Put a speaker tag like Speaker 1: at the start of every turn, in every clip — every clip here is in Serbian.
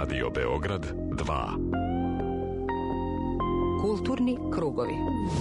Speaker 1: Radio Beograd 2.
Speaker 2: Kulturni krugovi.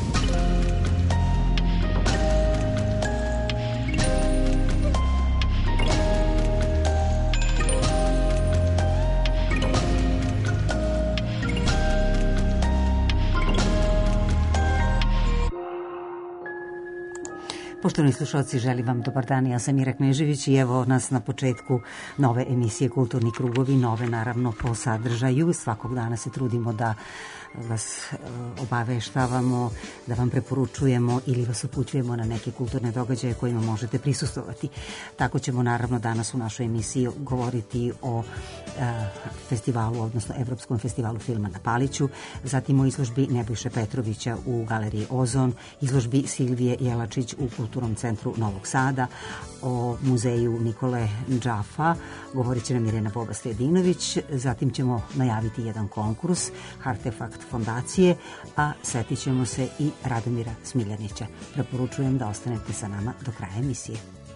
Speaker 3: Poštovani slušalci, želim vam dobar dan. Ja sam Ira Knežević i evo nas na početku nove emisije Kulturni krugovi, nove naravno po sadržaju. Svakog dana se trudimo da vas obaveštavamo, da vam preporučujemo ili vas upućujemo na neke kulturne događaje kojima možete prisustvovati. Tako ćemo naravno danas u našoj emisiji govoriti o festivalu, odnosno Evropskom festivalu filma na Paliću, zatim o izložbi Nebojše Petrovića u galeriji Ozon, izložbi Silvije Jelačić u Kulturnom centru Novog Sada, o muzeju Nikole Džafa, govorit će nam Irena Boba-Stojadinović, zatim ćemo najaviti jedan konkurs, Artefakt fondacije, a setit ćemo se i Radomira Smiljanića. Preporučujem da ostanete sa nama do kraja emisije.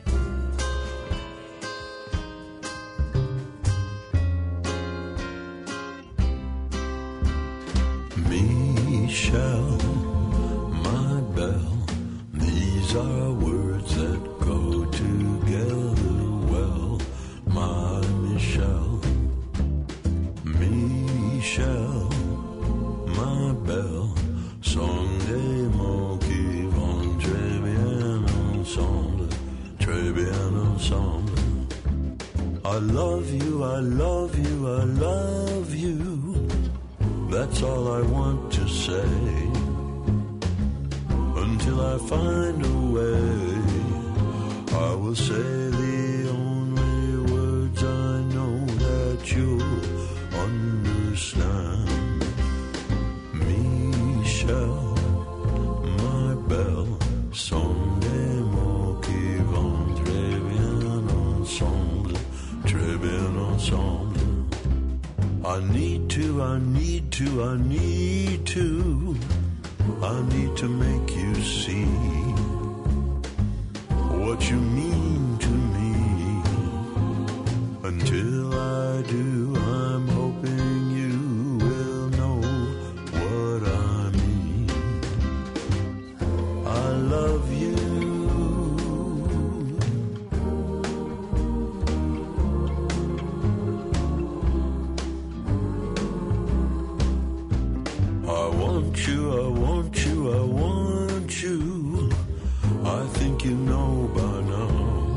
Speaker 4: Michelle, my belle, these are words that go together well. My Michelle, Michelle, my belle, son des mots qui vont très bien ensemble, très bien ensemble. I love you, I love you, I love you. That's all I want to say, until I find a way. I will say the only words I know that you'll understand. Michelle, my belle, sont des mots qui vont très bien ensemble, très bien ensemble. I need to, I need to, I need to, I need to make you see what you mean to me. Until I do, I'm hoping you will know what I mean. I love you. I want you, I want you, I want you. I think you know by now.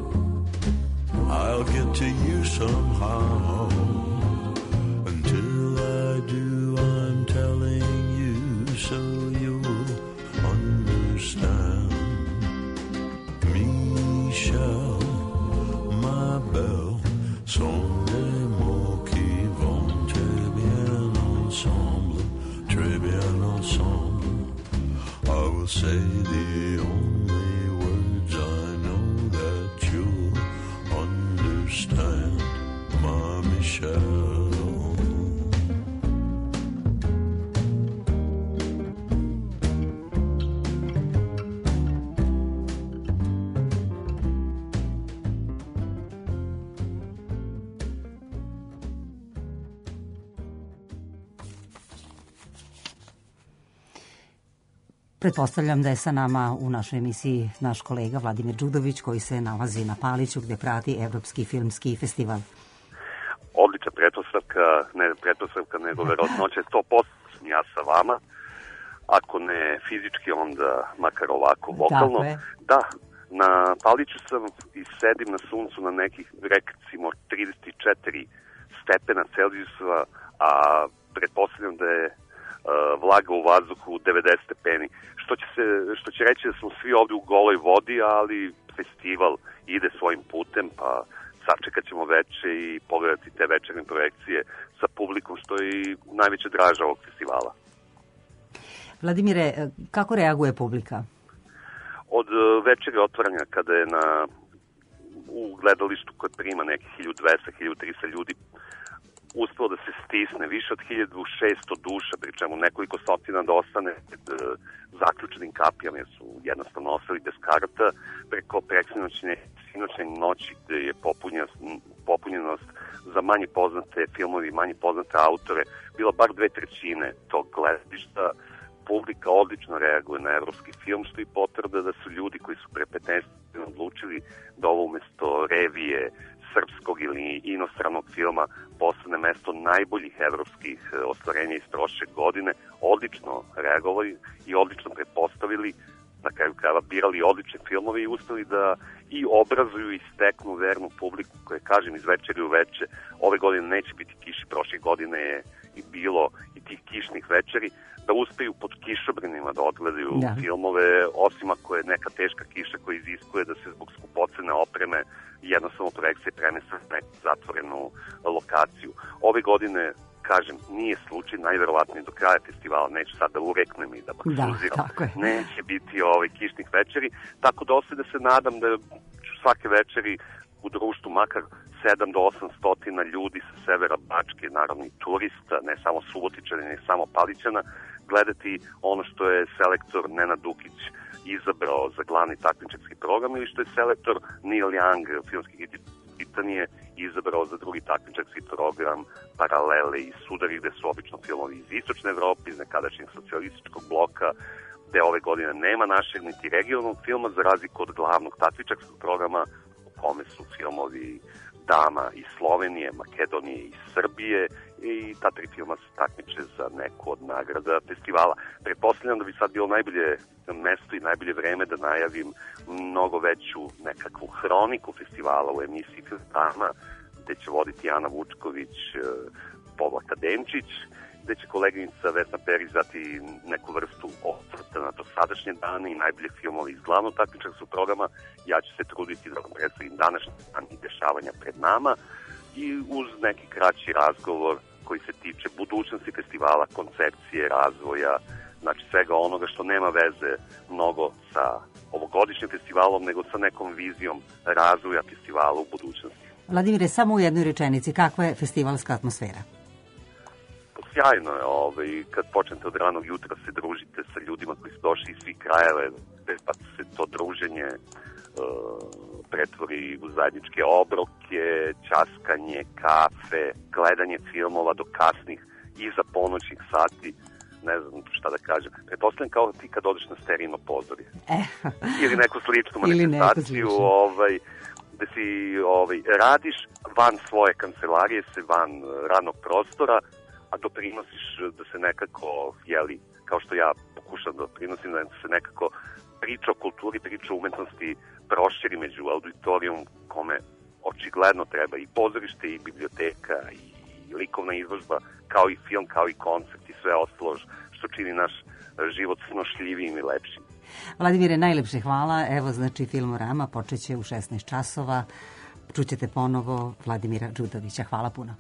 Speaker 4: I'll get to you somehow. Until I do, I'm telling you so you'll understand. Michelle, my belle, sont des mots qui vont très bien ensemble, très bien ensemble. I will say the only words I know that you'll understand, my Michelle.
Speaker 3: Pretpostavljam da je sa nama u našoj emisiji naš kolega Vladimir Đudović, koji se nalazi na Paliću gde prati Evropski filmski festival.
Speaker 5: Odlična pretpostavka, nego verovatnoće 100% sam ja sa vama. Ako ne fizički, onda makar ovako vokalno. Da, na Paliću sam i sedim na suncu na nekih, recimo, 34 stepena Celzijusova, a pretpostavljam da je vlaga u vazduhu 90 stepeni, što će reći da smo svi ovde u goloj vodi, ali festival ide svojim putem, pa sačekat ćemo veče i pogledati te večerne projekcije sa publikom, što je i najveća draža ovog festivala.
Speaker 3: Vladimire, kako reaguje publika?
Speaker 5: Od večere otvaranja, kada je u gledalištu koje prima nekih 1200-1300 ljudi, uspelo da se stisne više od 1600 duša, pri čemu nekoliko stotina da ostane zaključenim kapijama, jer su jednostavno ostali bez karata, preko preksinoćne noći gde je ispunjenost za manje poznate filmove i manje poznate autore bila bar 2/3 tog gledališta. Publika odlično reaguje na evropski film, što i potvrda da su ljudi koji su pre 15 odlučili da ovo umesto revije srpskog ili inostranog filma postane mesto najboljih evropskih ostvarenja iz prošle godine, odlično reagovali i odlično pretpostavili, na kraju krajeva birali odlične filmove i uspeli da i obrazuju i steknu vernu publiku koja, kažem, iz večeri u veče. Ove godine neće biti kiši, prošle godine je i bilo i tih kišnih večeri, da uspeju pod kišobrinima da odgledaju filmove, osim ako je neka teška kiša koja iziskuje da se zbog skupocene opreme jednostavno projekcije prenese na neku zatvorenu lokaciju. Ove godine, kažem, nije slučaj, najverovatnije do kraja festivala, neću sad da ureknem i da baksuziram, neće biti kišnih večeri, tako da ostaje da se nadam da ću svake večeri u društvu makar 700 do 800 ljudi sa severa Bačke, naravno i turista, ne samo Subotičana, ne samo Palićana, gledati ono što je selektor Nenad Dukić izabrao za glavni takmičarski program ili što je selektor Neil Young, filmski kritik Britanije, izabrao za drugi takmičarski program Paralele i Sudari, gde su obično filmovi iz Istočne Evrope, iz nekadašnjeg socijalističkog bloka, gde ove godine nema našeg niti regionalnog filma, za razliku od glavnog takmičarskog programa u kome su filmovi Dama iz Slovenije, Makedonije i Srbije, i ta 3 filma se takmiče za neku od nagrada festivala. Pretpostavljam da bi sad bilo najbolje mesto i najbolje vreme da najavim mnogo veću nekakvu hroniku festivala u emisiji Filmama, gde će voditi Ana Vučković, Povlaka Denčić, gde će koleginica Vesna Perić dati neku vrstu osvrta na dosadašnje dane i najbolje filmove iz glavnog takmičarskog programa. Ja ću se truditi da vam predstavim današnji dan i dešavanja pred nama i uz neki kraći razgovor koji se tiče budućnosti festivala, koncepcije, razvoja, znači svega onoga što nema veze mnogo sa ovogodišnjim festivalom, nego sa nekom vizijom razvoja festivala u budućnosti.
Speaker 3: Vladimire, samo u jednoj rečenici, kakva je festivalska atmosfera?
Speaker 5: Sjajno je, kad počnete od ranog jutra se družite sa ljudima koji su došli iz svih krajeva, pa se to druženje pretvori u zajedničke obroke, ćaskanje, kafe, gledanje filmova do kasnih iza ponoćnih sati, ne znam šta da kažem. Pretpostavljam kao ti kad odeš na sterijno pozorje. Ili neku sličnu manifestaciju, gde si radiš van svoje kancelarije, van radnog prostora, a doprinosiš da se nekako, kao što ja pokušam da doprinosim, da se nekako priča o kulturi, priča o umetnosti proširi među auditorijom kome očigledno treba i pozorište i biblioteka i likovna izložba, kao i film, kao i koncert i sve ostalo što čini naš život snošljivijim i lepšim.
Speaker 3: Vladimire, najlepše hvala. Evo, znači, Filmorama počeće u 16 časova. Čućete ponovo Vladimira Đudovića. Hvala puno.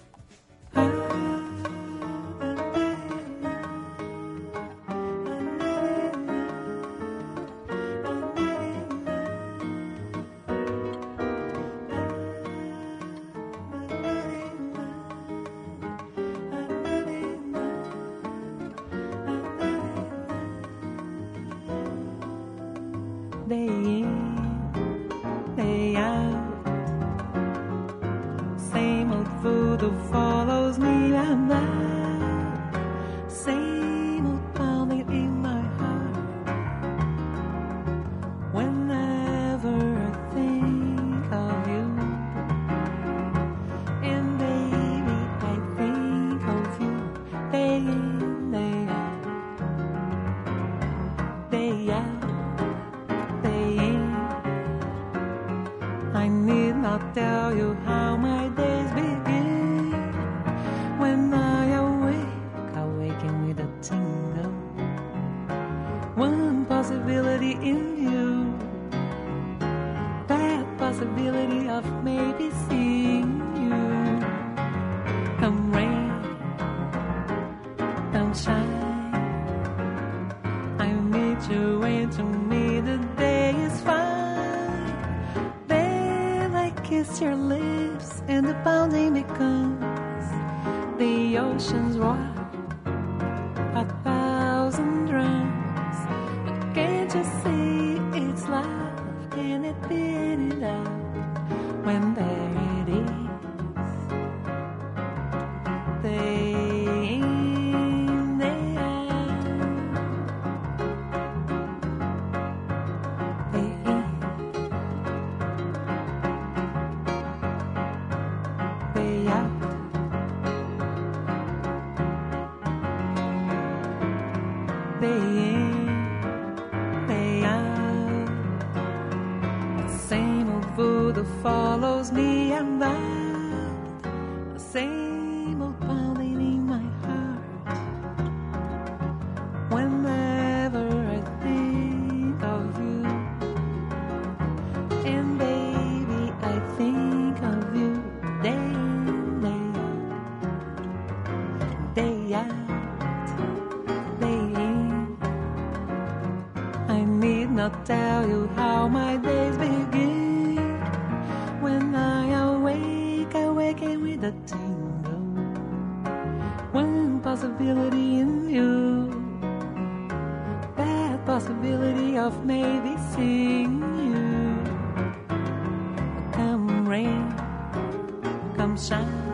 Speaker 2: that follows me around, the same old pounding in my heart. Whenever I think of you, and baby, I think of you day in, day out, day in. I need not tell you how my days begin. When I awaken with a tingle, one possibility in you, that possibility of maybe seeing you. Come rain, come shine,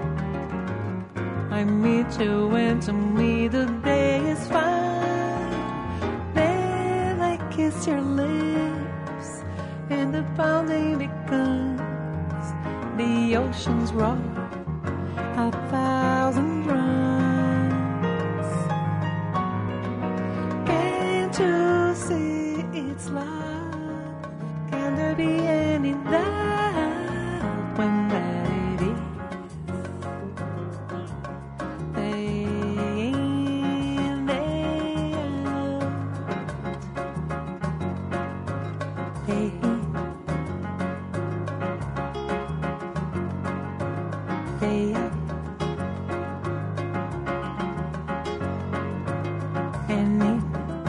Speaker 2: I meet you and to me the day is fine. Then I kiss your lips and the pounding becomes the ocean's roar, 1,000 drums. Can't you see it's love? Can there be any doubt when that it is? Day in, day out. Day in, day out. And in,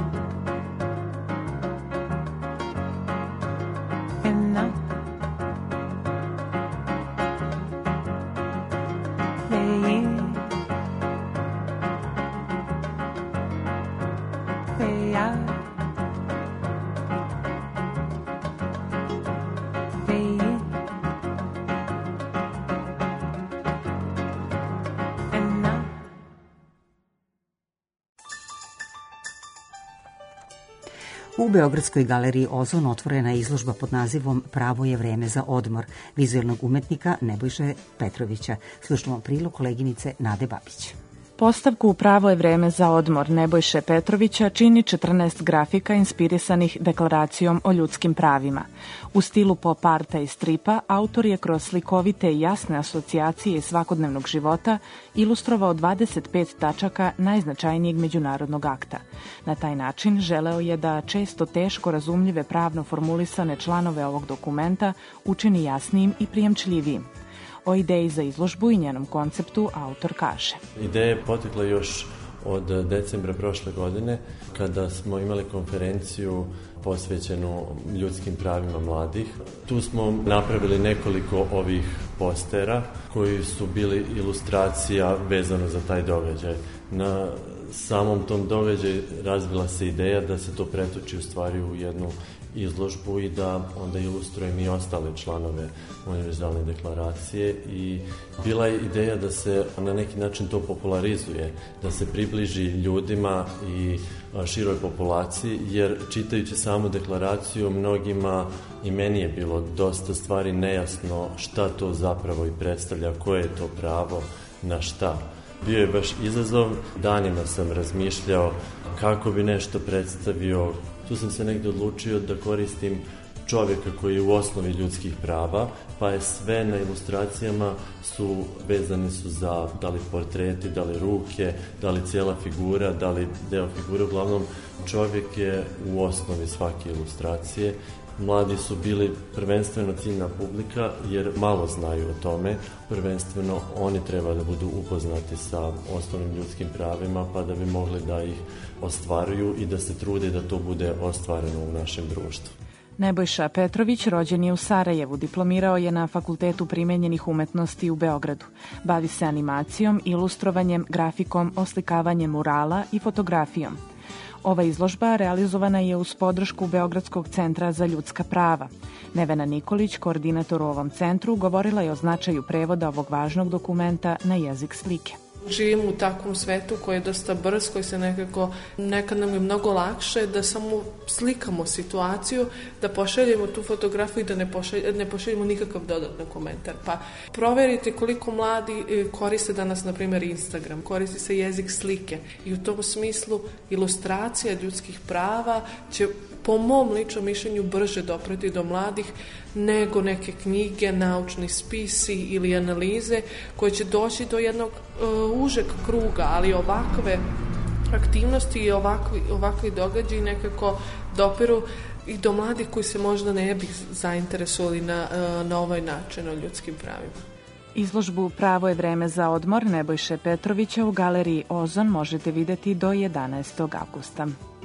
Speaker 2: and out. Day in, day out. Day in, and out.
Speaker 3: U Beogradskoj galeriji Ozon otvorena je izložba pod nazivom Pravo je vreme za odmor vizuelnog umetnika Nebojše Petrovića. Slušamo prilog koleginice Nade Babić.
Speaker 6: Postavku Pravo je vreme za odmor Nebojše Petrovića čini 14 grafika inspirisanih deklaracijom o ljudskim pravima. U stilu pop arta i stripa autor je kroz slikovite i jasne asocijacije iz svakodnevnog života ilustrovao 25 tačaka najznačajnijeg međunarodnog akta. Na taj način želeo je da često teško razumljive pravno formulisane članove ovog dokumenta učini jasnijim i prijemčljivijim. O ideji za izložbu i njenom konceptu autor kaže.
Speaker 7: Ideja je potekla još od decembra prošle godine kada smo imali konferenciju posvećenu ljudskim pravima mladih. Tu smo napravili nekoliko ovih postera koji su bili ilustracija vezano za taj događaj. Na samom tom događaju razvila se ideja da se to pretoči u stvari u jednu izložbu i da onda ilustrujem i ostale članove univerzalne deklaracije i bila je ideja da se na neki način to popularizuje, da se približi ljudima i široj populaciji, jer čitajući samu deklaraciju mnogima i meni je bilo dosta stvari nejasno šta to zapravo i predstavlja, koje je to pravo na šta. Bio je baš izazov, danima sam razmišljao kako bi nešto predstavio. Tu sam se negdje odlučio da koristim čovjeka koji je u osnovi ljudskih prava, pa je sve na ilustracijama vezani su za da li portreti, da li ruke, da li cijela figura, da li deo figure. Uglavnom, čovjek je u osnovi svake ilustracije. Mladi su bili prvenstveno ciljna publika jer malo znaju o tome. Prvenstveno oni treba da budu upoznati sa osnovnim ljudskim pravima pa da bi mogli da ih ostvaruju i da se trude da to bude ostvareno u našem društvu.
Speaker 6: Nebojša Petrović rođen je u Sarajevu, diplomirao je na Fakultetu primenjenih umetnosti u Beogradu. Bavi se animacijom, ilustrovanjem, grafikom, oslikavanjem murala i fotografijom. Ova izložba realizovana je uz podršku Beogradskog centra za ljudska prava. Nevena Nikolić, koordinator u ovom centru, govorila je o značaju prevoda ovog važnog dokumenta na jezik slike.
Speaker 8: Živimo u takvom svetu koji je dosta brz, koji se nekad nam je mnogo lakše da samo slikamo situaciju, da pošaljemo tu fotografiju i da ne pošaljemo nikakav dodatan komentar. Pa proverite koliko mladi koriste danas, na primjer, Instagram, koristi se jezik slike i u tom smislu ilustracija ljudskih prava će po mom ličnom mišljenju brže dopreti do mladih nego neke knjige, naučni spisi ili analize koje će doći do jednog užeg kruga, ali ovakve aktivnosti i ovakvi događaji nekako dopiru i do mladih koji se možda ne bi zainteresovali na ovaj način o ljudskim pravima.
Speaker 6: Izložbu Pravo je vreme za odmor Nebojše Petrovića u galeriji Ozon možete vidjeti do 11. avgusta.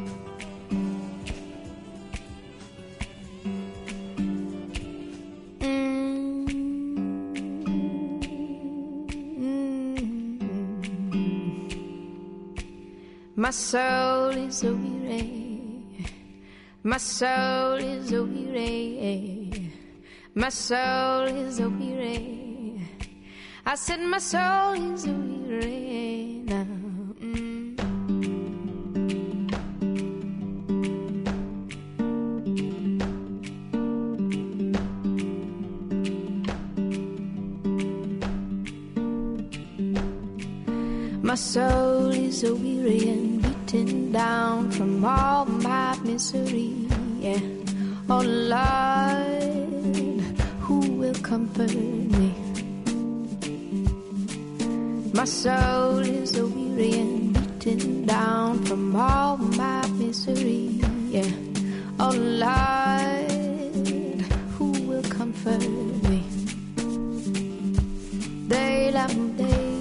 Speaker 9: My soul is a weary, my soul is a weary, my soul is a weary. I said my soul is a weary now. My soul is a weary and beaten down from all my misery. Yeah. Oh Lord, who will comfort me? My soul is a weary and beaten down from all my misery. Yeah. Oh Lord, who will comfort me? They love me.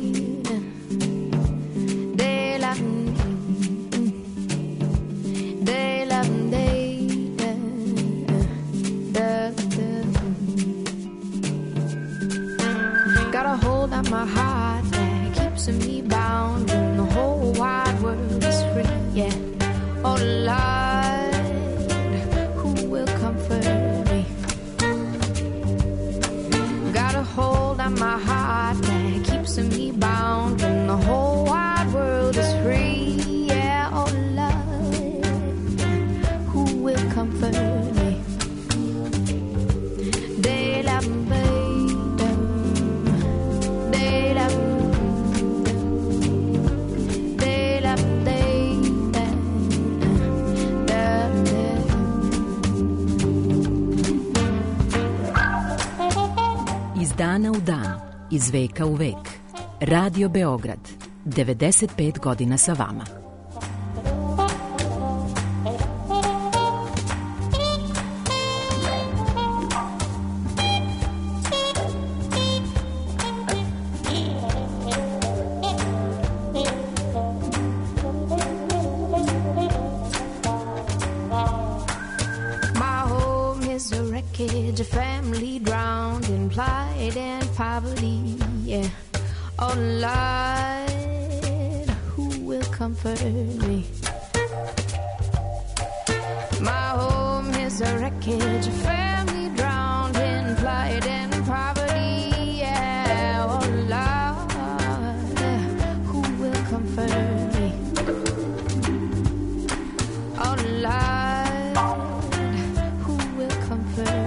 Speaker 9: My heart that keeps me bound when the whole wide world is free. Yeah. Oh Lord, who will comfort me? Got a hold on my heart that keeps me bound when the whole wide world is free. Yeah. Oh Lord, who will comfort me? They love me.
Speaker 10: Dana u dan, iz veka u vek. Radio Beograd, 95 godina sa vama.
Speaker 9: A family drowned in plight and poverty. Yeah. Oh Lord, who will comfort me? My home is a wreckage. A family drowned in plight and poverty. Yeah. Oh Lord, who will comfort me? Oh Lord, who will comfort me?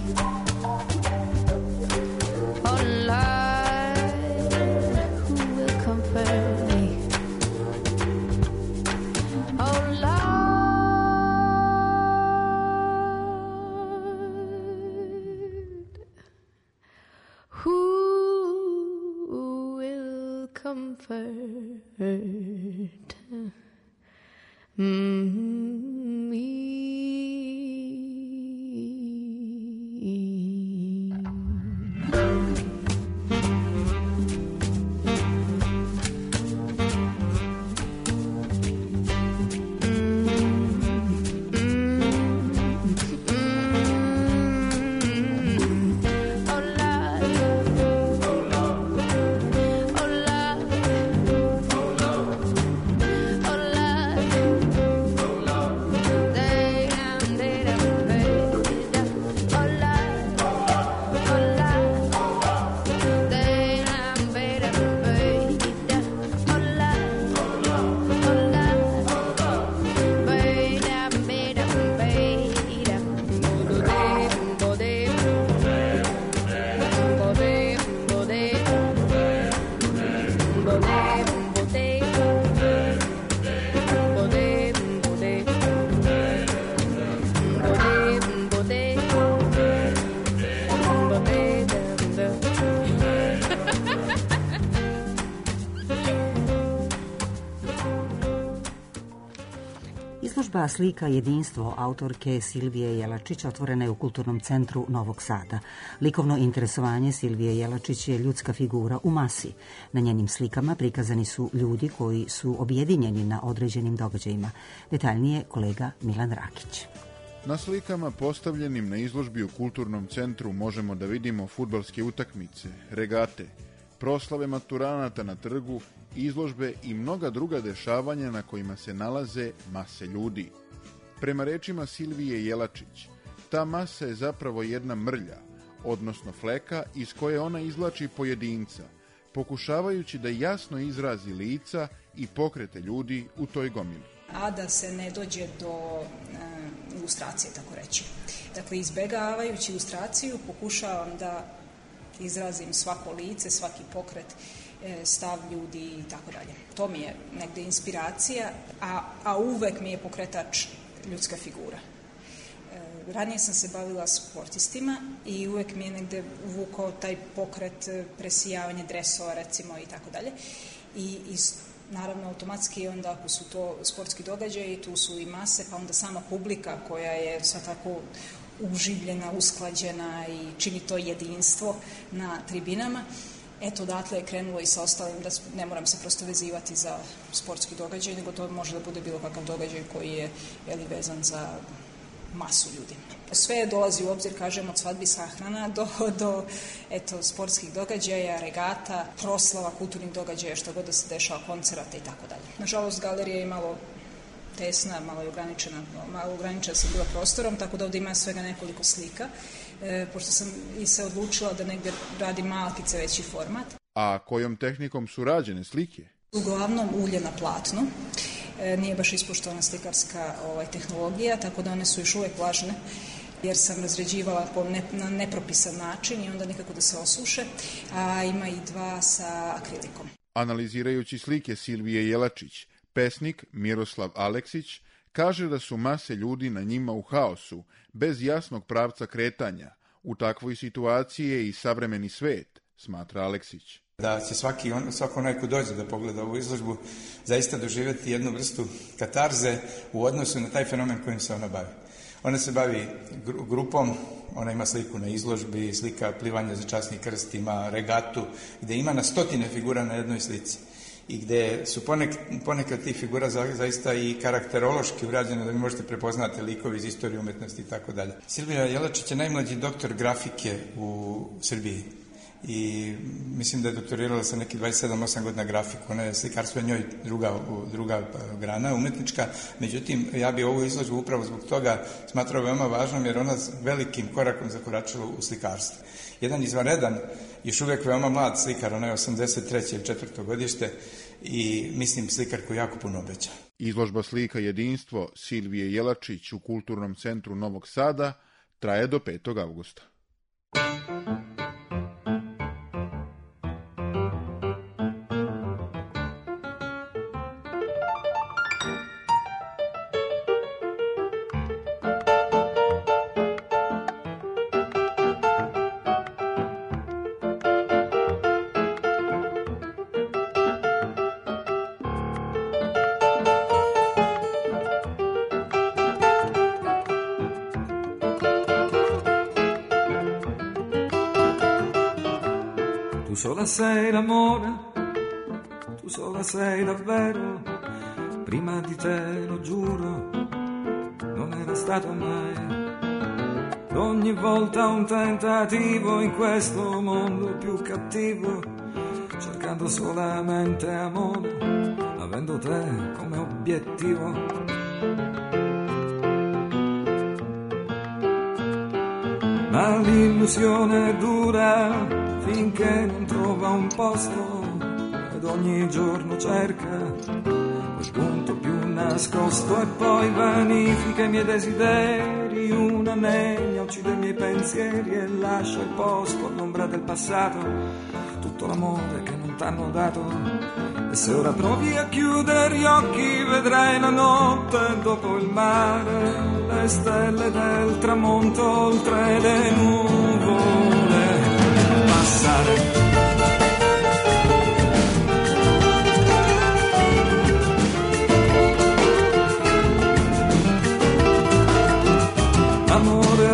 Speaker 9: Comfort me.
Speaker 3: Izložba Slika jedinstvo autorke Silvije Jelačić otvorena je u Kulturnom centru Novog Sada. Likovno interesovanje Silvije Jelačić je ljudska figura u masi. Na njenim slikama prikazani su ljudi koji su objedinjeni na određenim događajima. Detaljnije kolega Milan Rakić.
Speaker 11: Na slikama postavljenim na izložbi u Kulturnom centru možemo da vidimo fudbalske utakmice, regate, proslave maturanata na trgu, izložbe i mnoga druga dešavanja na kojima se nalaze mase ljudi. Prema rečima Silvije Jelačić, ta masa je zapravo jedna mrlja, odnosno fleka iz koje ona izvlači pojedinca, pokušavajući da jasno izrazi lica i pokrete ljudi u toj gomili.
Speaker 12: A da se ne dođe do ilustracije, tako reći. Dakle, izbegavajući ilustraciju pokušavam da izrazim svako lice, svaki pokret, stav ljudi i tako dalje. To mi je negde inspiracija, a uvek mi je pokretač ljudska figura. Ranije sam se bavila sportistima i uvek mi je negde uvukao taj pokret, presijavanje dresova, recimo, i tako dalje. I naravno, automatski onda ako su to sportski događaji, tu su i mase, pa onda sama publika koja je sad tako uživljena, usklađena i čini to jedinstvo na tribinama. Eto, odatle je krenulo i sa ostalim, da ne moram se prosto vezivati za sportski događaj, nego to može da bude bilo kakav događaj koji je vezan za masu ljudi. Sve dolazi u obzir, kažem, od svadbi sahrana do sportskih događaja, regata, proslava, kulturnih događaja, što god da se dešava, koncerata i tako dalje. Nažalost, galerija je malo tesna, malo ograničena sam bila prostorom, tako da ovde ima svega nekoliko slika, pošto sam i se odlučila da negde radim malkice veći format.
Speaker 11: A kojom tehnikom su rađene slike?
Speaker 12: Uglavnom ulje na platnu. Nije baš ispoštovana slikarska tehnologija, tako da one su još uvek vlažne, jer sam razređivala na nepropisan način i onda nikako da se osuše, a ima i 2 sa akrilikom.
Speaker 11: Analizirajući slike Silvije Jelačić, pesnik Miroslav Aleksić kaže da su mase ljudi na njima u haosu, bez jasnog pravca kretanja. U takvoj situaciji je i savremeni svet, smatra Aleksić.
Speaker 13: Da će svako onaj ko dođe da pogleda ovu izložbu zaista doživjeti jednu vrstu katarze u odnosu na taj fenomen kojim se ona bavi. Ona se bavi grupom, ona ima sliku na izložbi, slika plivanja za časni krst, ima regatu, gde ima na 100 figura na jednoj slici i gde su ponekad tih figura zaista i karakterološki urađene da vi možete prepoznati likovi iz istorije umetnosti i tako dalje. Silvija Jelačić je najmlađi doktor grafike u Srbiji i mislim da je doktorirala sa neki 27-8 godina grafiku. Ona je slikarstvo njoj druga grana umetnička, međutim ja bi ovu izložbu upravo zbog toga smatrao veoma važnom jer ona velikim korakom zakoračila u slikarstvo. Jedan izvanredan, još uvijek veoma mlad slikar, ona je 83. ili 4. godište i mislim slikar koji jako puno obeća.
Speaker 11: Izložba Slika jedinstvo Silvije Jelačić u Kulturnom centru Novog Sada traje do 5. avgusta.
Speaker 14: Sola sei l'amore, tu sola sei davvero, prima di te lo giuro, non era stato mai. Ogni volta un tentativo in questo mondo più cattivo, cercando solamente amore, avendo te come obiettivo. Ma l'illusione dura finché non trova un posto ed ogni giorno cerca quel punto più nascosto e poi vanifica i miei desideri, una negna uccide i miei pensieri e lascia il posto all'ombra del passato, tutto l'amore che non t'hanno dato. E se ora provi a chiudere gli occhi vedrai la notte dopo il mare, le stelle del tramonto oltre le nuvole passare.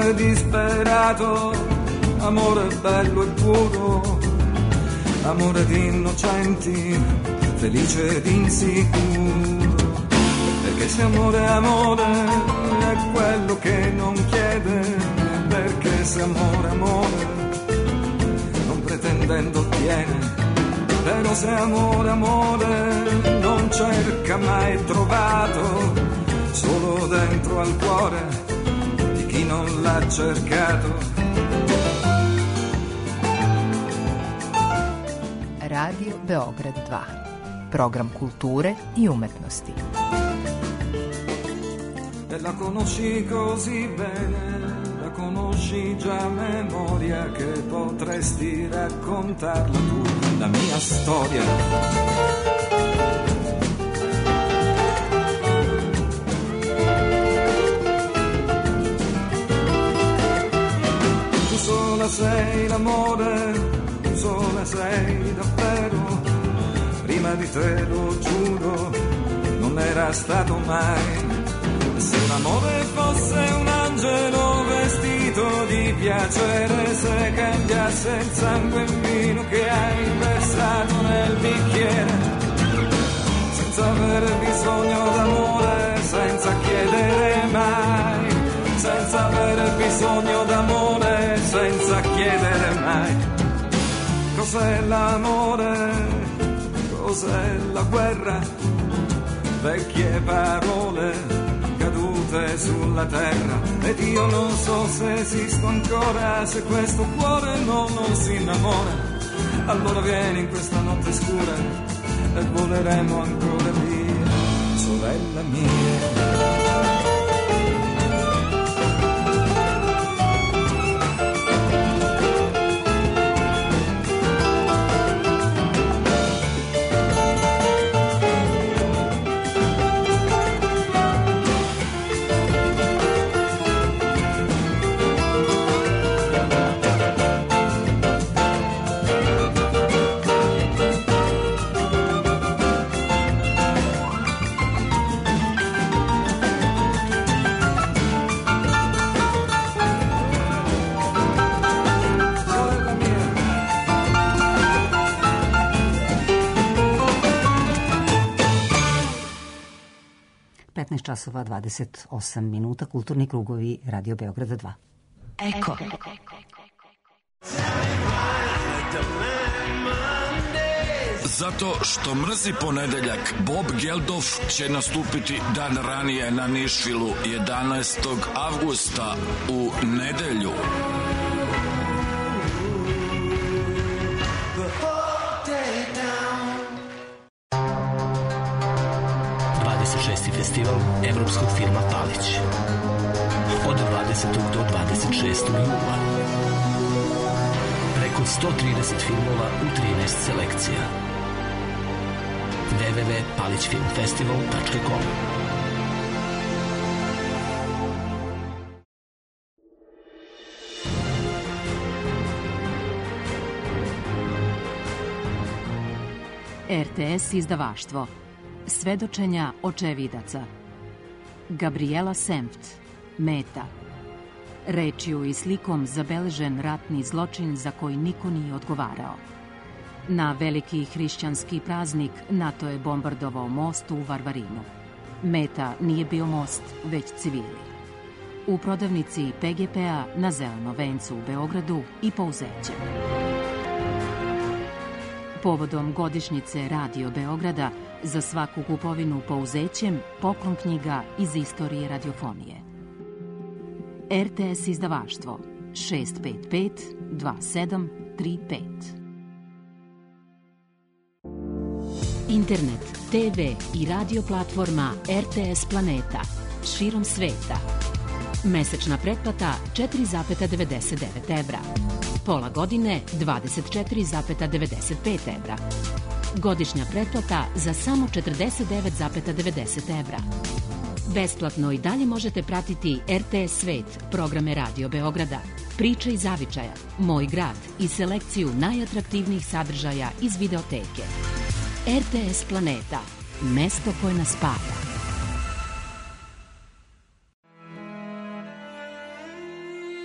Speaker 14: amore disperato, amore bello e puro, amore di innocenti, felice ed insicuro. Perché se amore è amore, è quello che non chiede, perché se amore è amore, non pretendendo ottiene. Però se amore è amore, non cerca mai trovato, solo dentro al cuore di chi non l'ha cercato.
Speaker 10: Radio Beograd 2, program kulture i umetnosti.
Speaker 14: E la conosci così bene, la conosci già a memoria, che potresti raccontarla tu, la mia storia. Tu sola sei l'amore, tu sola sei davvero, prima di te lo giuro, non era stato mai. Se l'amore fosse un angelo vestito di piacere, se cambiasse il sangue in vino che hai versato nel bicchiere, senza avere bisogno d'amore, senza chiedere mai, senza avere bisogno d'amore, senza chiedere mai. Cos'è l'amore? Cos'è la guerra? Vecchie parole cadute sulla terra, ed io non so se esisto ancora, se questo cuore non si innamora. Allora vieni in questa notte scura e voleremo ancora via, sorella mia.
Speaker 3: Časova 28 minuta, kulturni krugovi Radio Beograda 2.
Speaker 10: Eko.
Speaker 15: Zato što mrzi ponedeljak, Bob Geldof će nastupiti dan ranije na Nišvilu 11. avgusta u nedelju.
Speaker 16: Festival evropskog filma Palić od 20. do 26. jula. Preko 130 filmova u 13 selekcija. www.palićfilmfestival.com.
Speaker 10: RTS izdavaštvo. Svedočenja očevidaca. Gabriela Senft, Meta. Rečju i slikom zabeležen ratni zločin za koji niko nije odgovarao. Na veliki hrišćanski praznik NATO je bombardovao most u Varvarinu. Meta nije bio most, već civili. U prodavnici PGP-a na Zeleno vencu u Beogradu i Pouzećem. Povodom godišnjice Radio Beograda za svaku kupovinu Pouzećem poklon knjiga iz istorije radiofonije. RTS izdavaštvo 655 2735. Internet, TV i radio platforma RTS Planeta širom sveta. Mesečna pretplata 4,99 evra. Pola godine 24,95 evra. Godišnja pretplata za samo 49,90 evra. Besplatno i dalje možete pratiti RTS Svet, programe Radio Beograda, Priče iz zavičaja, Moj grad i selekciju najatraktivnijih sadržaja iz videoteke. RTS Planeta, mesto koje nas spaja.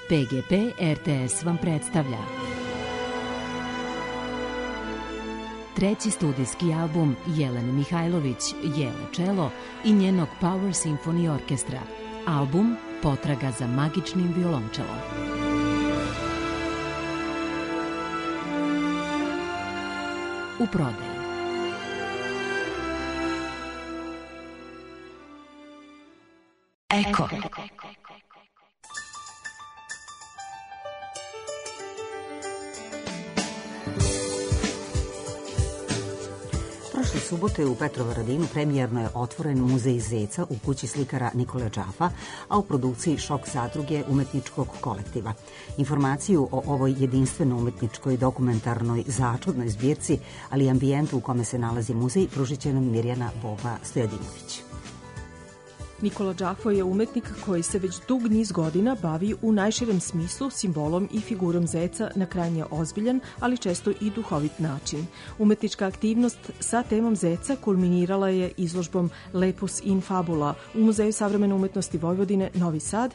Speaker 10: PGP RTS vam predstavlja treći studijski album Jelene Mihajlović, Jele Čelo i njenog Power Symphony Orkestra. Album Potraga za magičnim violončelom. U prodaji.
Speaker 17: Eko.
Speaker 3: Prošle subote u Petrovaradinu premijerno je otvoren Muzej Zeca u kući slikara Nikole Džafa, a u produkciji Šok zadruge umetničkog kolektiva. Informaciju o ovoj jedinstveno umetničkoj dokumentarnoj začudnoj zbirci, ali i ambijentu u kome se nalazi muzej, pružit će nam Mirjana Boba Stojadinović.
Speaker 18: Nikola Džafo je umetnik koji se već dug niz godina bavi u najširem smislu simbolom i figurom zeca na krajnje ozbiljan, ali često i duhovit način. Umetnička aktivnost sa temom zeca kulminirala je izložbom Lepus in Fabula u Muzeju savremene umetnosti Vojvodine Novi Sad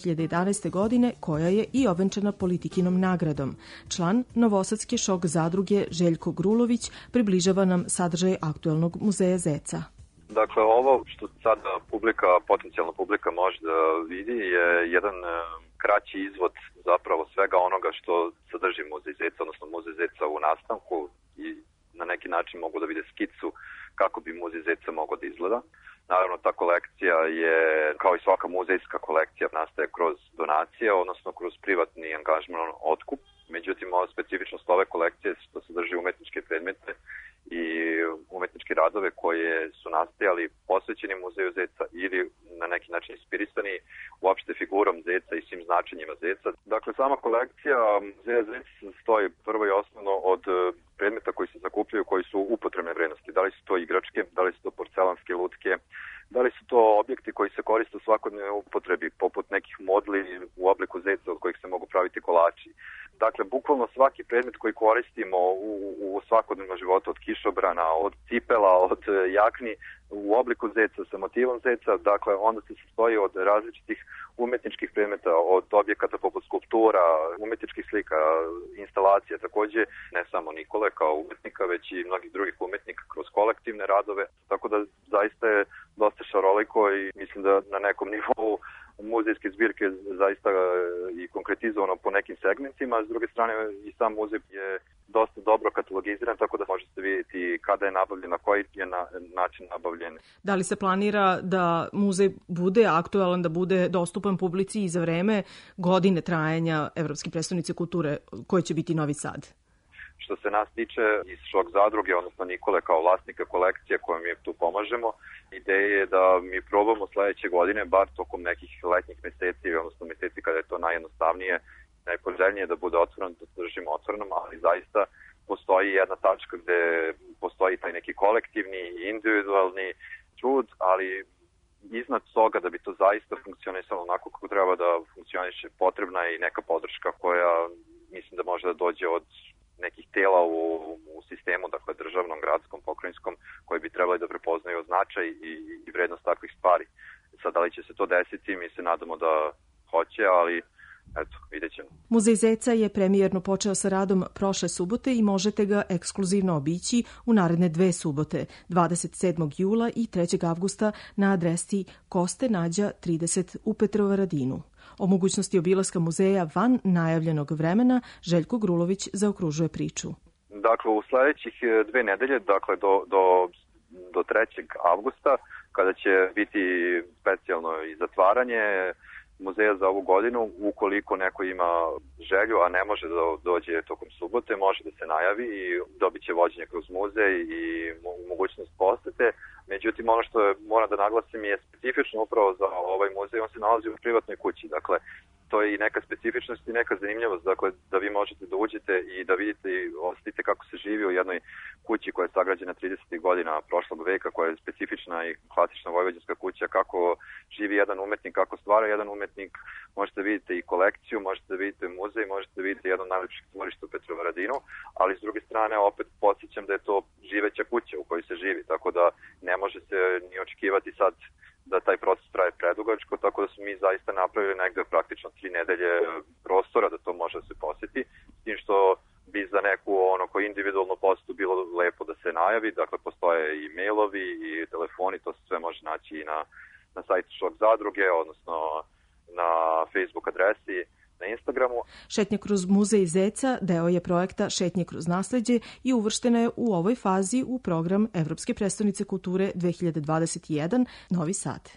Speaker 18: 2011. godine, koja je i ovenčana Politikinom nagradom. Član Novosadske Šok zadruge Željko Grulović približava nam sadržaj aktuelnog Muzeja zeca.
Speaker 19: Dakle, ovo što sada potencijalna publika može da vidi je jedan kraći izvod zapravo svega onoga što sadrži Muzej Zeca, odnosno Muzej Zeca u nastanku, i na neki način mogu da vide skicu kako bi Muzej Zeca mogao da izgleda. Naravno, ta kolekcija je, kao i svaka muzejska kolekcija, nastaje kroz donacije, odnosno kroz privatni angažman, otkup. Međutim, ova specifičnost ove kolekcije je što sadrži umetničke predmete i umetničke radove koje su nastajali posvećeni Muzeju Zeca ili na neki način inspirisani uopšte figurom Zeca i svim značenjima Zeca. Dakle, sama kolekcija Muzeja Zeca stoji prvo i osnovno od predmeta koji se zakupljaju, koji su upotrebne vrednosti. Da li su to igračke, da li su to porcelanske lutke, da li su to objekti koji se koriste u svakodnevnoj upotrebi, poput nekih modli u obliku zeca od kojih se mogu praviti kolači. Dakle, bukvalno svaki predmet koji koristimo u svakodnevnom životu, od kišobrana, od cipela, od jakni, u obliku zeca, sa motivom zeca, dakle, onda se sastoji od različitih umetničkih predmeta, od objekata poput skulptura, umetničkih slika, instalacija, takođe ne samo Nikole kao umetnika, već i mnogih drugih umetnika kroz kolektivne radove, tako da zaista je dosta šaroliko i mislim da na nekom nivou muzejske zbirke zaista i konkretizovano po nekim segmentima, a s druge strane i sam muzej je dosta dobro katalogiziran, tako da možete vidjeti kada je nabavljen, na koji je način nabavljen.
Speaker 18: Da li se planira da muzej bude aktualan, da bude dostupan publici i za vreme godine trajanja Evropske prestonice kulture, koje će biti Novi Sad?
Speaker 19: Što se nas tiče iz Šok zadruge, odnosno Nikole kao vlasnika kolekcije kojom mi tu pomažemo, ideja je da mi probamo sledeće godine, bar tokom nekih letnjih meseci, odnosno meseci kada je to najjednostavnije, najpoželjnije da bude otvoreno, da držimo otvorenom, ali zaista postoji jedna tačka gde postoji taj neki kolektivni i individualni trud, ali iznad toga da bi to zaista funkcionisalo onako kako treba da funkcioniše, potrebna je i neka podrška koja mislim da može da dođe od nekih tela u sistemu, dakle državnom, gradskom, pokrajinskom, koji bi trebali da prepoznaju značaj i vrednost takvih stvari. Sad, da li će se to desiti, mi se nadamo da hoće, ali eto, vidjet ćemo.
Speaker 18: Muzej Zeca je premijerno počeo sa radom prošle subote i možete ga ekskluzivno obići u naredne 2 subote, 27. jula i 3. avgusta na adresi Koste Nađa 30 u Petrovaradinu. O mogućnosti obilaska muzeja van najavljenog vremena Željko Grulović zaokružuje priču.
Speaker 19: Dakle, u sledećih 2 nedelje, dakle do 3. avgusta, kada će biti specijalno i zatvaranje muzeja za ovu godinu, ukoliko neko ima želju, a ne može da dođe tokom subote, može da se najavi i dobit će vođenje kroz muzej i mogućnost posete. Međutim, ono što moram da naglasim je specifično upravo za ovaj muzej, on se nalazi u privatnoj kući, dakle, to je i neka specifičnost i neka zanimljivost, dakle, da vi možete da uđete i da vidite i osetite kako se živi u jednoj kući koja je sagrađena 30. godina prošlog veka, koja je specifična i klasična vojvođanska kuća, kako živi jedan umetnik, kako stvara jedan umetnik. Možete vidjeti i kolekciju, možete vidjeti muzej, možete vidjeti jedno najlepših tvorišta u Petrovaradinu, ali s druge strane opet podsjećam da je to živeća kuća u kojoj se živi, tako da ne može se ni očekivati sad da taj proces traje predugačko, tako da smo mi zaista napravili negde praktično 3 nedelje prostora da to može da se posjeti, s tim što bi za neku koji individualnu posetu bilo lepo da se najavi, dakle postoje i mailovi i telefoni, to se sve može naći i na sajtu Šok zadruge, odnosno na Facebook adresi, na Instagramu.
Speaker 18: Šetnja kroz muzej Zeca deo je projekta Šetnje kroz nasleđe i uvrštena je u ovoj fazi u program Evropske prestonice kulture 2021 Novi Sad.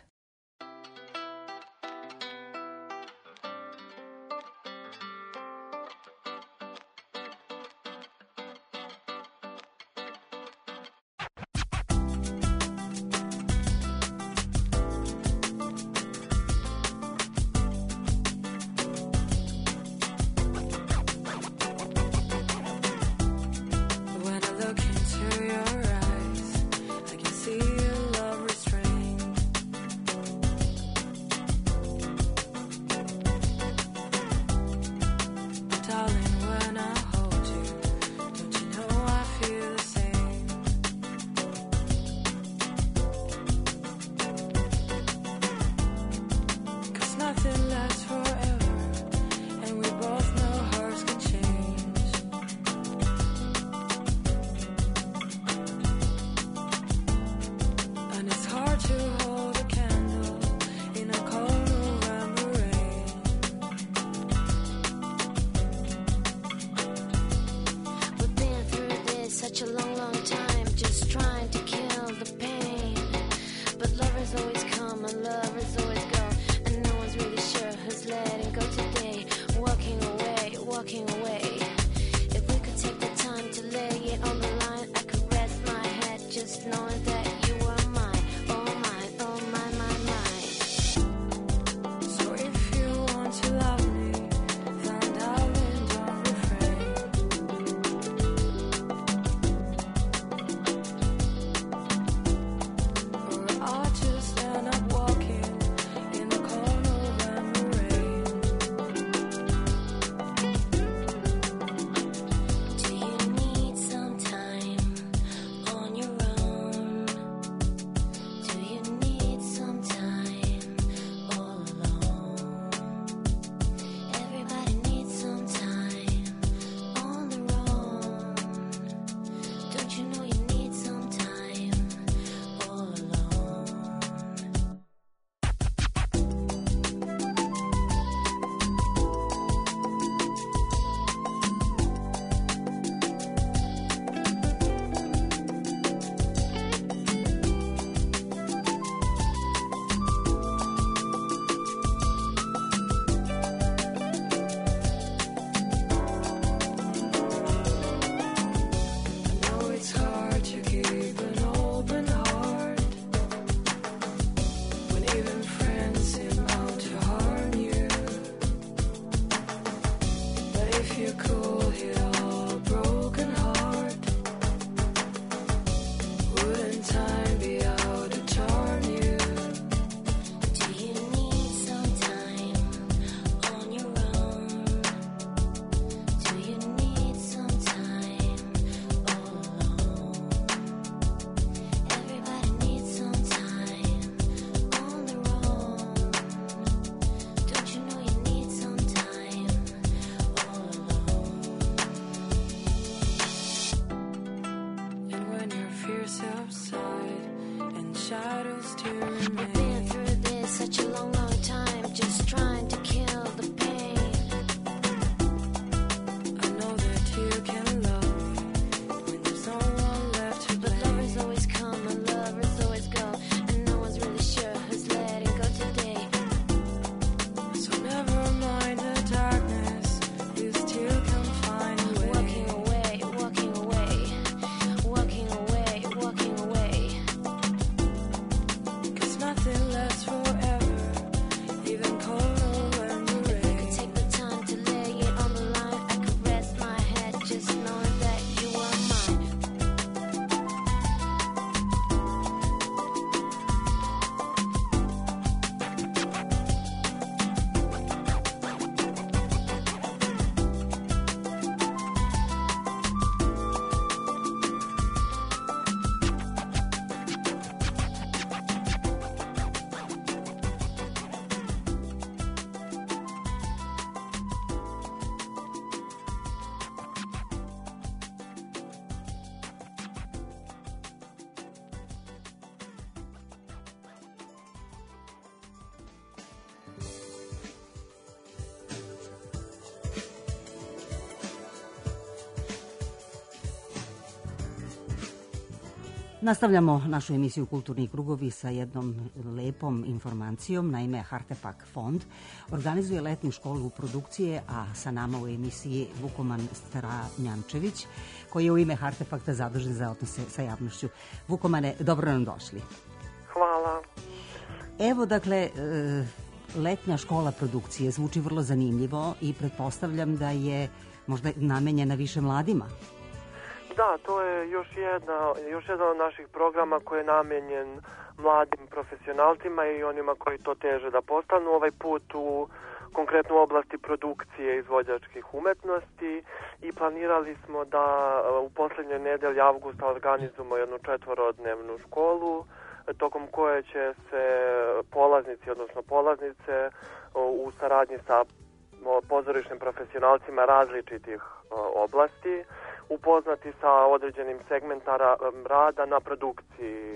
Speaker 3: Nastavljamo našu emisiju Kulturni krugovi sa jednom lepom informacijom. Naime, Hartepak fond organizuje letnju školu produkcije, a sa nama u emisiji Vukoman Stranjančević, koji je u ime Hartefakta zadužen za odnose sa javnošću. Vukomane, dobro nam došli.
Speaker 17: Hvala.
Speaker 3: Evo, dakle, letnja škola produkcije zvuči vrlo zanimljivo i pretpostavljam da je možda namenjena više mladima.
Speaker 17: Da, to je još jedan od naših programa koji je namenjen mladim profesionalcima i onima koji to teže da postanu. Ovaj put u konkretno u oblasti produkcije izvođačkih umetnosti i planirali smo da u posljednjoj nedelji avgusta organizujemo jednu 4-dnevnu školu tokom koje će se polaznici, odnosno polaznice u saradnji sa pozorišnim profesionalcima različitih oblasti upoznati sa određenim segmentima rada na produkciji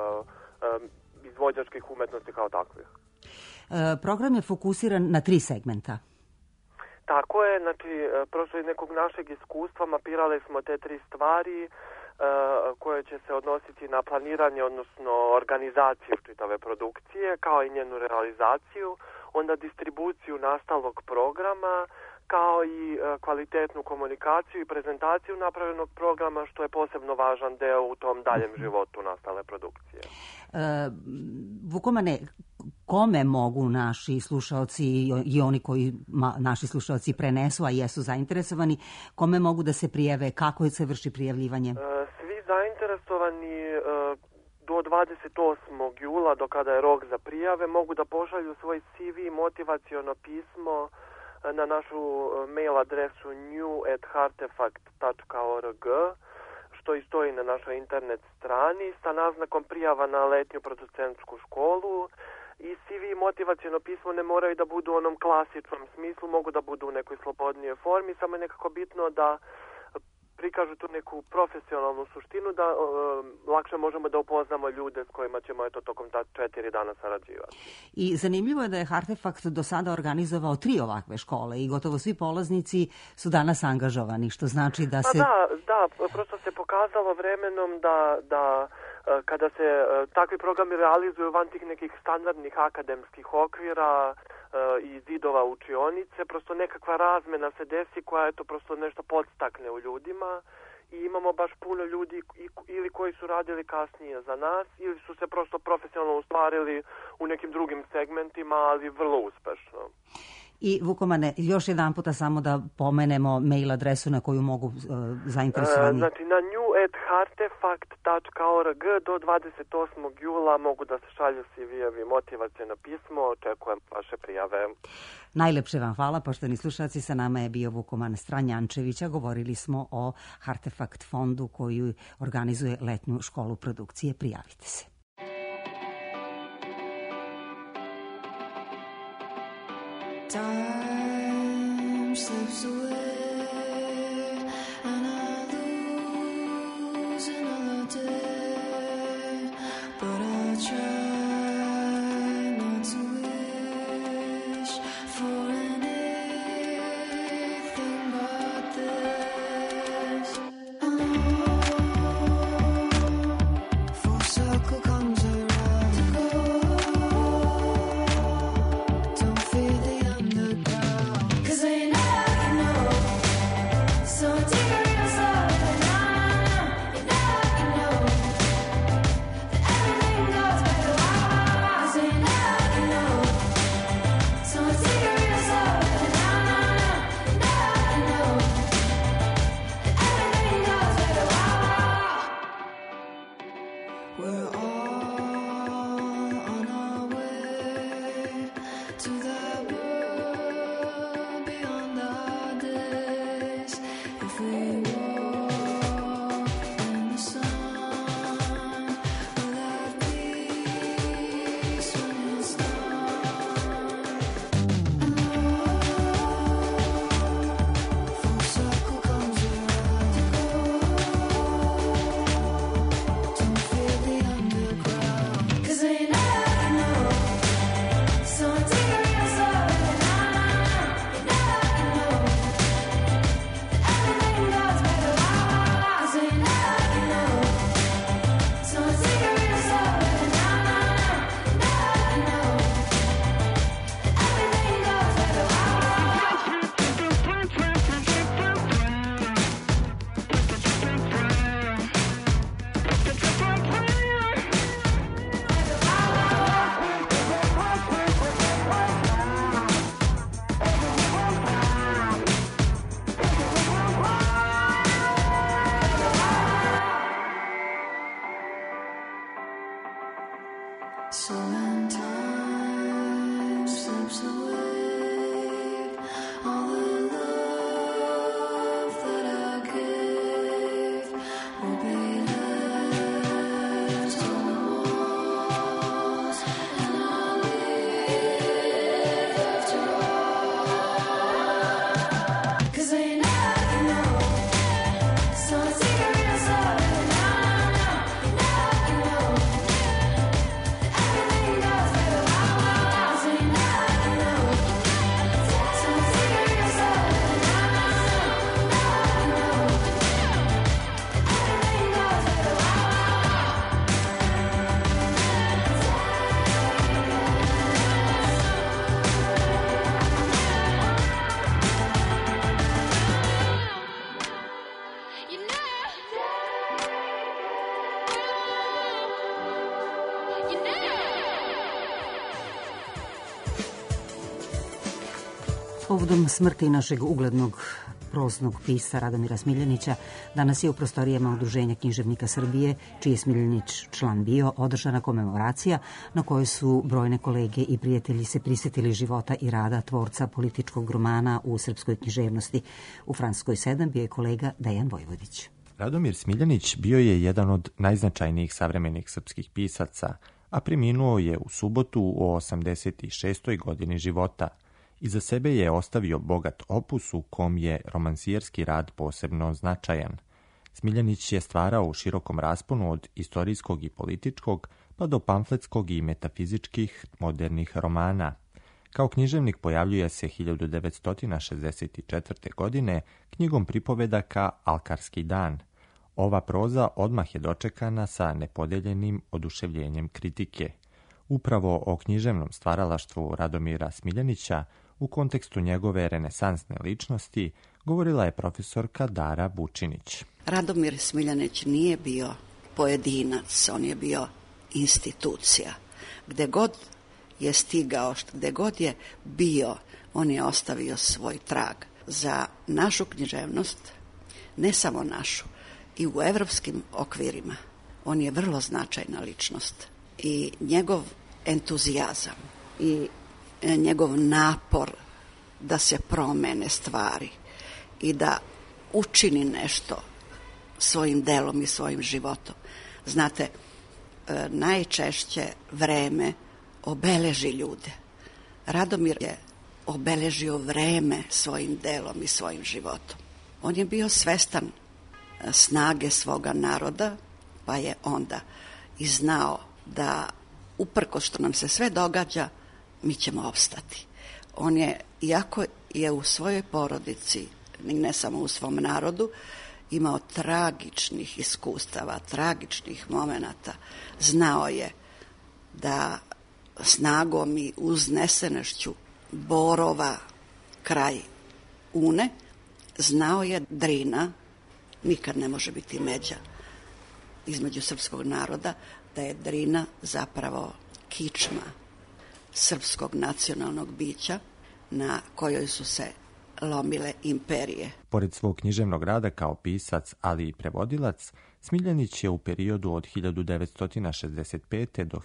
Speaker 17: izvođačkih umetnosti kao takvih.
Speaker 3: Program je fokusiran na 3 segmenta.
Speaker 17: Tako je, znači, prošlo iz nekog našeg iskustva mapirali smo te 3 stvari koje će se odnositi na planiranje, odnosno organizaciju čitave produkcije, kao i njenu realizaciju, onda distribuciju nastalog programa, kao i kvalitetnu komunikaciju i prezentaciju napravljenog programa, što je posebno važan deo u tom daljem životu nastale produkcije.
Speaker 3: Vukomane, kome mogu naši slušaoci i oni koji naši slušaoci prenesu, a jesu zainteresovani, kome mogu da se prijave, kako se vrši prijavljivanje?
Speaker 17: Svi zainteresovani do 28. jula, do kada je rok za prijave, mogu da pošalju svoj CV i motivaciono pismo na našu mail adresu new@hartefact.org, što i stoji na našoj internet strani, sa naznakom prijava na letnju producentsku školu. I CV i motivaciono pismo ne moraju da budu u onom klasičnom smislu, mogu da budu u nekoj slobodnijoj formi, samo je nekako bitno da prikažu tu neku profesionalnu suštinu, da lakše možemo da upoznamo ljude s kojima ćemo tokom ta 4 dana sarađivati.
Speaker 3: I zanimljivo je da je Hartefakt do sada organizovao 3 ovakve škole i gotovo svi polaznici su danas angažovani, što znači da se...
Speaker 17: Da, prosto se pokazalo vremenom da kada se takvi programi realizuju van tih nekih standardnih akademskih okvira i zidova učionice, prosto nekakva razmena se desi koja prosto nešto podstakne u ljudima i imamo baš puno ljudi ili koji su radili kasnije za nas ili su se prosto profesionalno ostvarili u nekim drugim segmentima, ali vrlo uspešno.
Speaker 3: I Vukomane, još jedan puta samo da pomenemo mail adresu na koju mogu zainteresovani.
Speaker 17: Znači na new@hartefact.org do 28. jula mogu da se šalju CV-evi motivacijno pismo, očekujem vaše prijave.
Speaker 3: Najlepše vam hvala, poštovani slušalci, sa nama je bio Vukoman Stranjančević, a govorili smo o Hartefakt fondu koji organizuje letnju školu produkcije. Prijavite se.
Speaker 2: Time slips away and I lose another day, but I try not to wish for anything but this. Full circle comes around to go. Don't fear the underground, 'cause ain't nothing
Speaker 3: Povodom smrti našeg uglednog proznog pisca Radomira Smiljanića, danas je u prostorijama Udruženja književnika Srbije, čiji je Smiljanić član bio, održana komemoracija na kojoj su brojne kolege i prijatelji se prisjetili života i rada tvorca političkog romana u srpskoj književnosti. U Francuskoj 7 bio je kolega Dejan Vojvodić.
Speaker 20: Radomir Smiljanić bio je jedan od najznačajnijih savremenih srpskih pisaca, a preminuo je u subotu u 86. godini života. Iza sebe je ostavio bogat opus u kom je romansijerski rad posebno značajan. Smiljanić je stvarao u širokom rasponu od istorijskog i političkog pa do pamfletskog i metafizičkih modernih romana. Kao književnik pojavljuje se 1964. godine knjigom pripovedaka Alkarski dan. Ova proza odmah je dočekana sa nepodeljenim oduševljenjem kritike. Upravo o književnom stvaralaštvu Radomira Smiljanića u kontekstu njegove renesansne ličnosti govorila je profesorka Dara Bučinić.
Speaker 21: Radomir Smiljanić nije bio pojedinac, on je bio institucija. Gde god je stigao, gde god je bio, on je ostavio svoj trag. Za našu književnost, ne samo našu, i u evropskim okvirima, on je vrlo značajna ličnost. I njegov entuzijazam i njegov napor da se promene stvari i da učini nešto svojim delom i svojim životom. Znate, najčešće vreme obeleži ljude. Radomir je obeležio vreme svojim delom i svojim životom. On je bio svestan snage svoga naroda, pa je onda i znao da uprkos što nam se sve događa, mi ćemo opstati. On je, iako je u svojoj porodici, ne samo u svom narodu, imao tragičnih iskustava, tragičnih momenata, znao je da snagom i uznesenošću borova kraj Une, znao je Drina nikad ne može biti međa između srpskog naroda, da je Drina zapravo kičma srpskog nacionalnog bića na kojoj su se lomile imperije.
Speaker 20: Pored svog književnog rada kao pisac, ali i prevodilac, Smiljanić je u periodu od 1965. do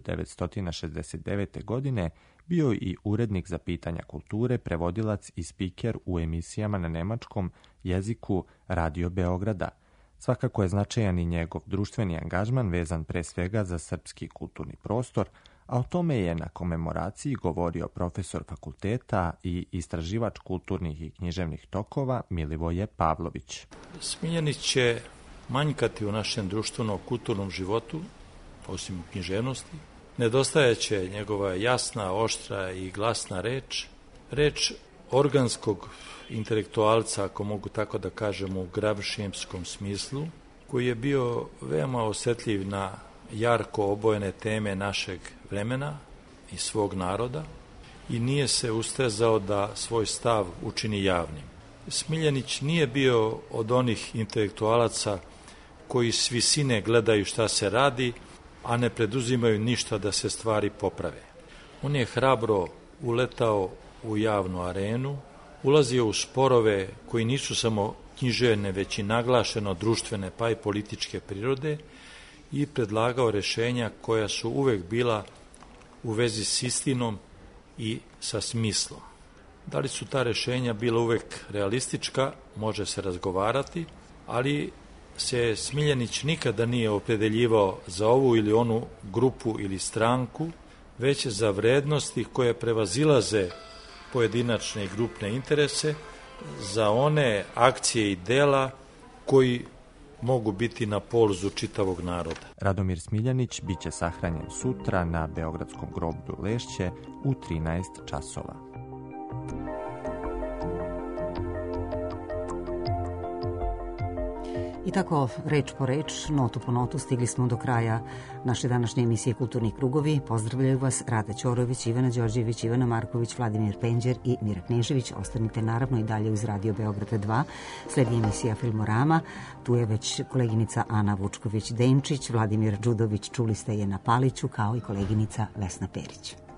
Speaker 20: 1969. godine bio i urednik za pitanja kulture, prevodilac i spiker u emisijama na nemačkom jeziku Radio Beograda. Svakako je značajan i njegov društveni angažman vezan pre svega za srpski kulturni prostor, a o tome je na komemoraciji govorio profesor fakulteta i istraživač kulturnih i književnih tokova Milivoje Pavlović.
Speaker 22: Smiljanić će manjkati u našem društveno-kulturnom životu, osim u književnosti. Nedostajeće njegova jasna, oštra i glasna reč, reč organskog intelektualca, ako mogu tako da kažem u gramšijemskom smislu, koji je bio veoma osetljiv na jarko obojene teme našeg vremena i svog naroda i nije se ustezao da svoj stav učini javnim. Smiljanić nije bio od onih intelektualaca koji s visine gledaju šta se radi, a ne preduzimaju ništa da se stvari poprave. On je hrabro uletao u javnu arenu, ulazio u sporove koji nisu samo književne, već i naglašeno društvene pa i političke prirode i predlagao rešenja koja su uvek bila u vezi s istinom i sa smislom. Da li su ta rešenja bila uvek realistička, može se razgovarati, ali se Smiljanić nikada nije opredeljivao za ovu ili onu grupu ili stranku, već za vrednosti koje prevazilaze pojedinačne i grupne interese, za one akcije i dela koji mogu biti na polzu čitavog naroda.
Speaker 20: Radomir Smiljanić biće sahranjen sutra na Beogradskom groblju Lešće u 13 časova.
Speaker 3: I tako, reč po reč, notu po notu, stigli smo do kraja naše današnje emisije Kulturni krugovi. Pozdravljaju vas Rada Ćorović, Ivana Đorđević, Ivana Marković, Vladimir Penđer i Mira Knežević. Ostanite naravno i dalje uz Radio Beograda 2. Sledi emisija Filmorama. Tu je već koleginica Ana Vučković-Denčić, Vladimir Đudović, čuli ste je na Paliću, kao i koleginica Vesna Perić.